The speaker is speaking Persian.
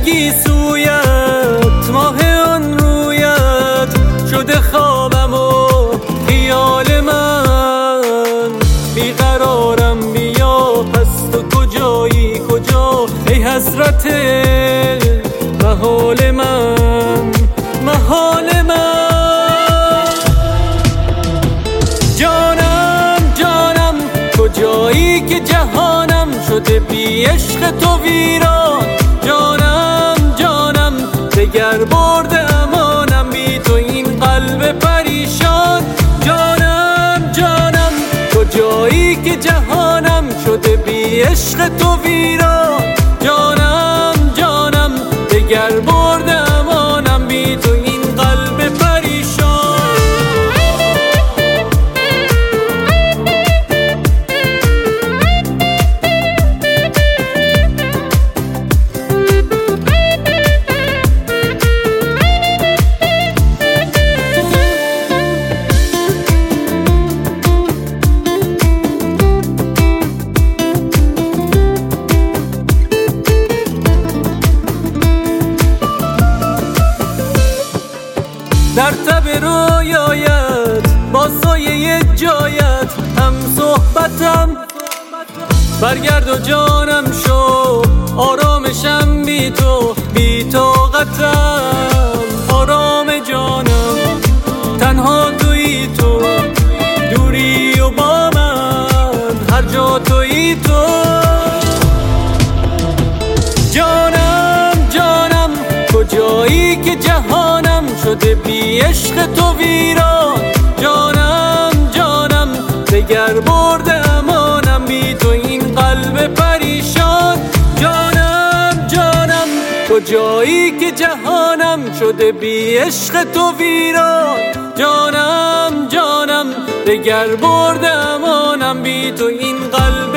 گیسویت ماه آن رویت شده خوابم و خیال من بیقرارم بیا پس تو کجایی کجا ای حسرت محال من محال من جانم جانم کجایی که جهانم شده بی عشق تو ویران جانم جانم دگر برده امانم بی تو این قلب پریشان جانم جانم کجایی که جهانم شده بی عشق تو ویران جانم جانم دگر برده امانم بی تو این قلب پریشان در تب رویایت با سایه جایت هم صحبتم برگرد و جانم شو آرامشم بی تو بی طاقتم آرام جانم تنها تویی تو دوری و با من هر جا تویی تو جانم جانم کجایی که جهانم شده بی عشق تو ویران جانم جانم دگر برده امانم بی تو این قلب پریشان جانم جانم کجایی که جهانم شده بی عشق تو ویران جانم جانم دگر برده امانم بی تو این قلب